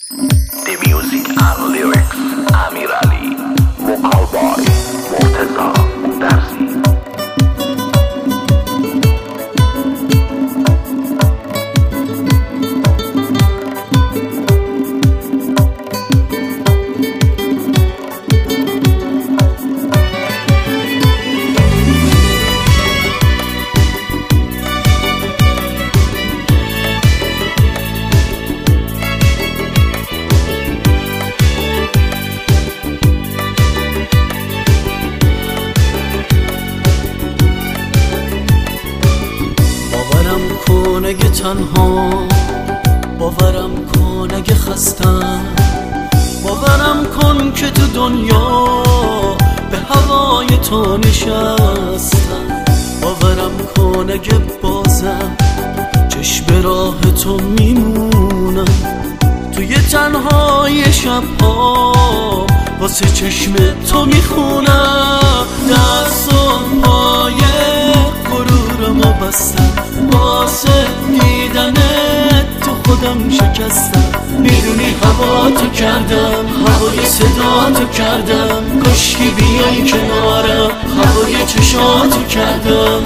The music and lyrics امیرعلی وکال بای مرتضی درزی. اگه تنها باورم کن، اگه خستم باورم کن که تو دنیا به هوای تو نشستم. باورم کن اگه بازم چشم راه تو میمونم، توی تنهای شبها واسه چشم تو میخونم. دست و پای غرورمو بستم، واسه دیدنت تو خودم شکستم. میدونی هوا تو کردم، هوای صدا تو کردم، کاشکی بیای کنارم، هوای چشاتو کردم.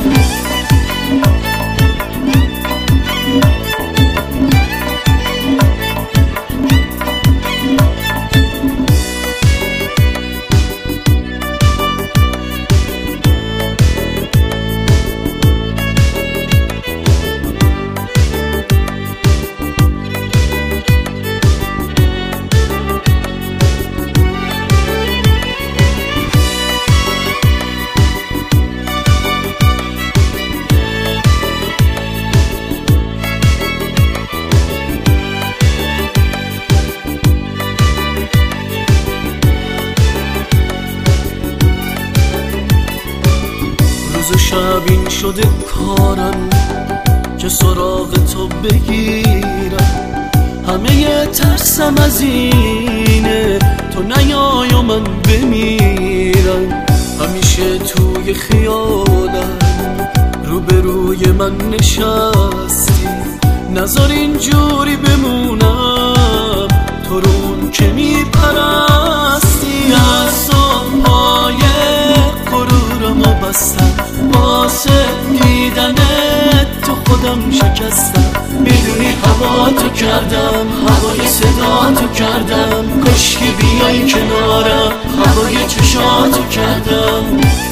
روز و شب این شده کارم که سراغ تو بگیرم. همه ترسم از اینه تو نیای و من بمیرم. همیشه توی خیالم روبروی من نشستی، نذار اینجوری بمونم تو رو اون که میپرستی. از پای غرورمو بستم، واسه دیدنت تو خودم شکستم. میدونی هوا تو کردم، هوای صدا تو کردم، کاشکی بیای کنارم، هوای چشاتو کردم.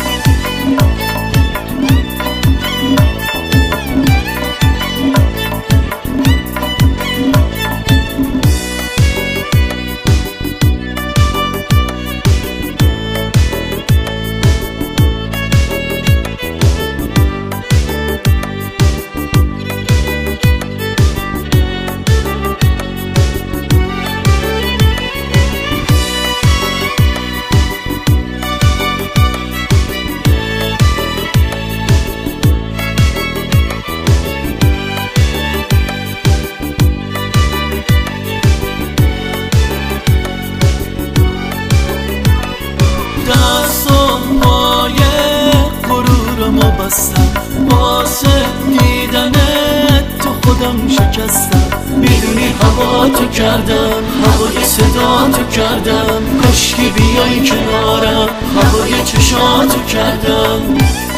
واسه دیدنت تو خودم شکستم. میدونی هوا تو کردم، هوای صدا تو کردم، کاشکی بیای کنارم، هوای چشاتو کردم.